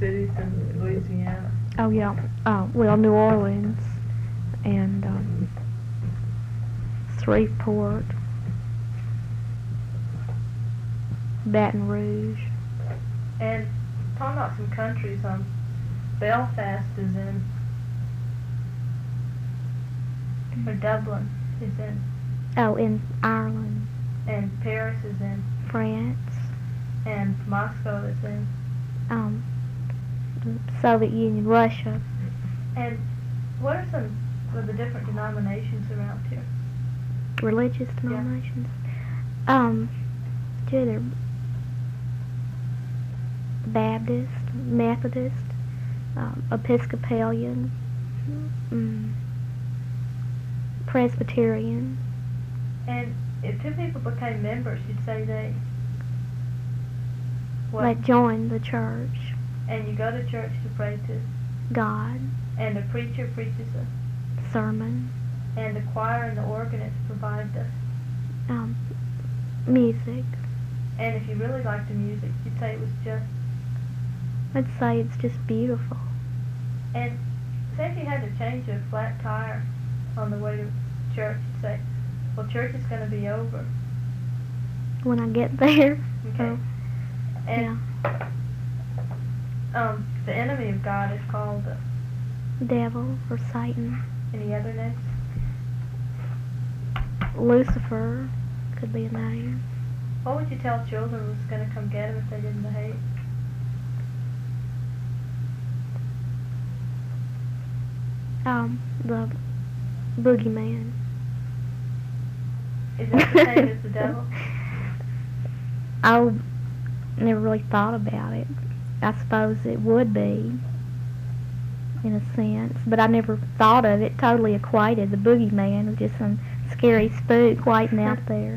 cities in Louisiana? Oh yeah, well, New Orleans and Shreveport, Baton Rouge. And talking about some countries, Belfast is in, or Dublin is in, Oh, in Ireland, and Paris is in, France, and Moscow is in. Soviet Union, Russia. And what are some of the different denominations around here? Religious denominations. Gee, they're Baptist, Methodist, Episcopalian, Presbyterian. And if two people became members, you'd say they They join the church. And you go to church to pray to God. And the preacher preaches a sermon. And the choir and the organist provide the music. And if you really liked the music, you'd say it was just... I'd say it's just beautiful. And say if you had to change a flat tire on the way to church, you'd say, well, church is going to be over when I get there. Okay. And the enemy of God is called the devil or Satan. Any other names? Lucifer could be a name. What would you tell children was going to come get them if they didn't behave? The boogeyman. Is that the same as the devil? I never really thought about it. I suppose it would be, in a sense, but I never thought of it, totally equated the boogeyman with just some scary spook waiting out there.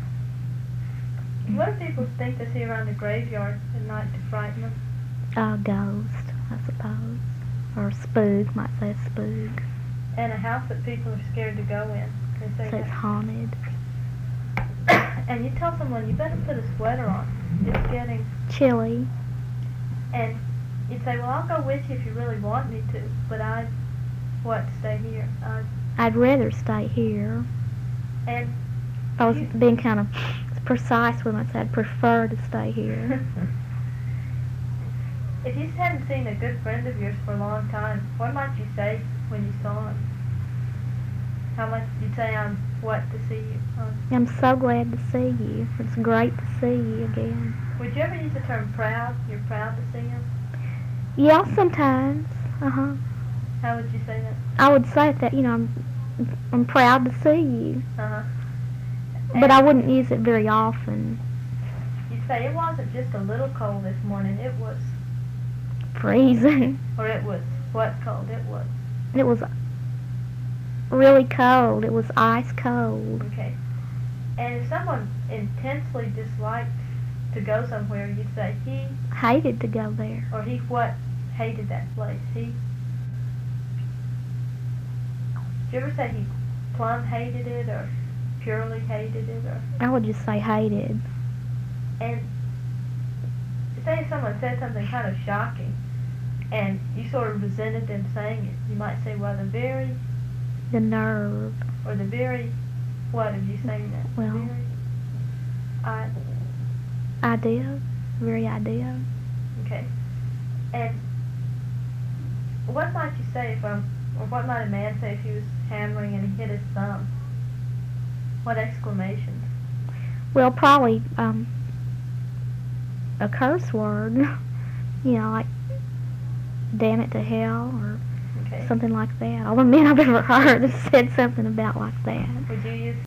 What do people think they see around the graveyard at night to frighten them? A ghost, I suppose. Or spook, might say a spook. And a house that people are scared to go in. They say so it's haunted. And you tell someone, you better put a sweater on. It's getting chilly. And you'd say, well, I'll go with you if you really want me to, but I'd stay here. I'd rather stay here. And I was being kind of precise when I said I'd prefer to stay here. If you hadn't seen a good friend of yours for a long time, what might you say when you saw him? How much you'd say what to see you? I'm so glad to see you. It's great to see you again. Would you ever use the term proud? You're proud to see him? Yeah, sometimes. How would you say that? I would say that, I'm proud to see you. But I wouldn't use it very often. You'd say it wasn't just a little cold this morning, it was freezing. Or it was what cold? It was really cold. It was ice cold. Okay. And if someone intensely disliked to go somewhere, you'd say he hated to go there. Or he what hated that place? Did you ever say he plumb hated it or purely hated it? Or I would just say hated. And say if someone said something kind of shocking and you sort of resented them saying it, you might say, well, the nerve. Or the very, what of you saying that? Well, idea. Very idea. Okay. And what might you say or what might a man say if he was hammering and he hit his thumb? What exclamations? Well, probably a curse word. Like damn it to hell or something like that. All the men I've ever heard have said something about like that. Would you use